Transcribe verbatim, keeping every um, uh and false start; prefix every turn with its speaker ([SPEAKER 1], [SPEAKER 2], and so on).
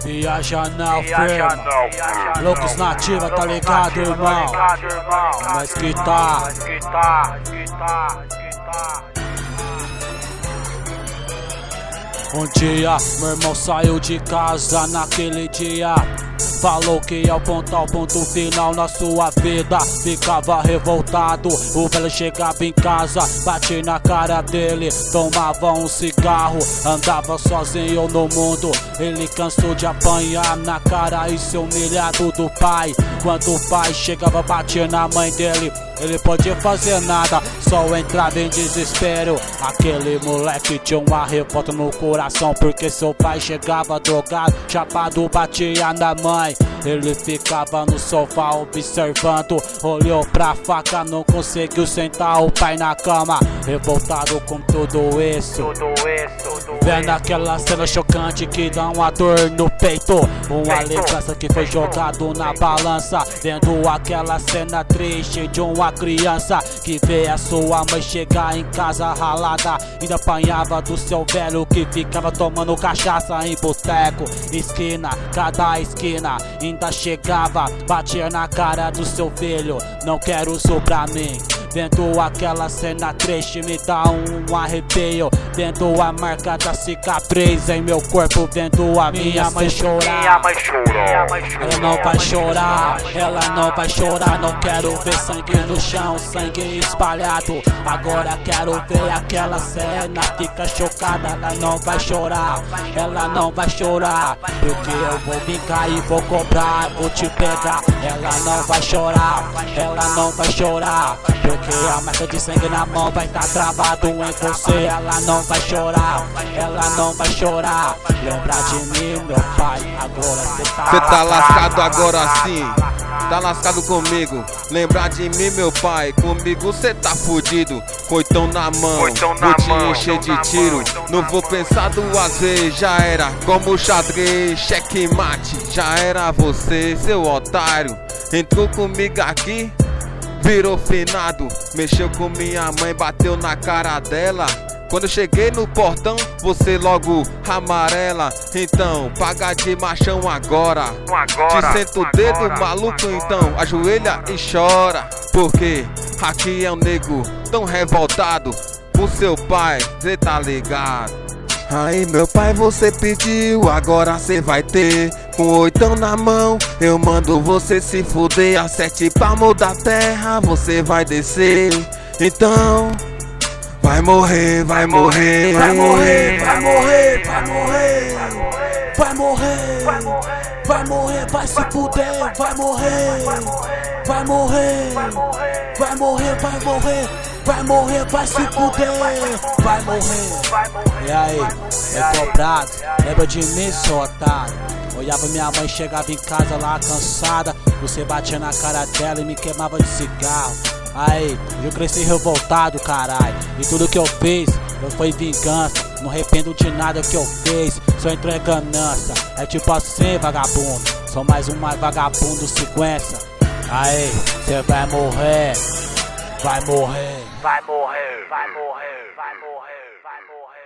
[SPEAKER 1] Viaja não, firma. Loucos nativa, tá ligado, irmão? Mas que tá. Um dia, meu irmão saiu de casa naquele dia. Falou que ia apontar o ponto final na sua vida. Ficava revoltado, o velho chegava em casa, bati na cara dele, tomava um cigarro, andava sozinho no mundo. Ele cansou de apanhar na cara e ser humilhado do pai. Quando o pai chegava, batia na mãe dele, ele podia fazer nada, só entrava em desespero. Aquele moleque tinha uma revolta no coração, porque seu pai chegava drogado, chapado, batia na mãe. Ele ficava no sofá observando, olhou pra faca, não conseguiu sentar o pai na cama. Revoltado com tudo isso, vendo aquela cena chocante que dá uma dor no peito, uma lembrança que foi jogado na balança. Vendo aquela cena triste de uma criança que vê a sua mãe chegar em casa ralada, ainda apanhava do seu velho que ficava tomando cachaça em boteco, esquina, cada esquina. Ainda chegava, batia na cara do seu filho, não quero isso pra mim. Vendo aquela cena triste me dá um arrepio, vendo a marca da cicatriz em meu corpo, vendo a minha mãe chorar. Ela não vai chorar, ela não vai chorar. Não quero ver sangue no chão, sangue espalhado. Agora quero ver aquela cena, fica chocada. Ela não vai chorar, ela não vai chorar, porque eu vou vingar e vou cobrar, vou te pegar. Ela não vai chorar, ela não vai chorar, porque a marca de sangue na mão vai tá travado em você. Ela não vai chorar, ela não vai chorar. Lembra de mim, meu pai, agora cê tá
[SPEAKER 2] Cê tá lascado agora sim, tá lascado comigo. Lembrar de mim, meu pai, comigo cê tá fudido. Coitão na mão, vou te encher de tiro. Não vou pensar duas vezes, já era como xadrez, checkmate. Já era você, seu otário. Entrou comigo aqui, virou finado, mexeu com minha mãe, bateu na cara dela. Quando eu cheguei no portão, você logo amarela. Então, paga de machão agora. Te senta o dedo, maluco, então ajoelha e chora. Porque aqui é um nego tão revoltado com seu pai, cê tá ligado? Aí meu pai, você pediu, agora cê vai ter. Com oitão na mão, eu mando você se fuder. A sete palmos da terra, você vai descer. Então, vai morrer, vai morrer,
[SPEAKER 1] vai morrer, vai morrer, vai morrer, vai morrer, vai morrer, vai se fuder, vai morrer, vai morrer, vai morrer, vai morrer, vai morrer, vai se fuder, vai morrer. E aí, é cobrado, lembra de mim, seu otário? Olhava minha mãe, chegava em casa lá cansada, você batia na cara dela e me queimava de cigarro. Aí, eu cresci revoltado, caralho, e tudo que eu fiz não foi vingança. Não arrependo de nada que eu fiz, só entrou em ganância. É tipo assim, vagabundo, sou mais um mais vagabundo sequência. Aí, cê vai morrer, vai morrer, vai morrer, vai morrer, vai morrer, vai morrer.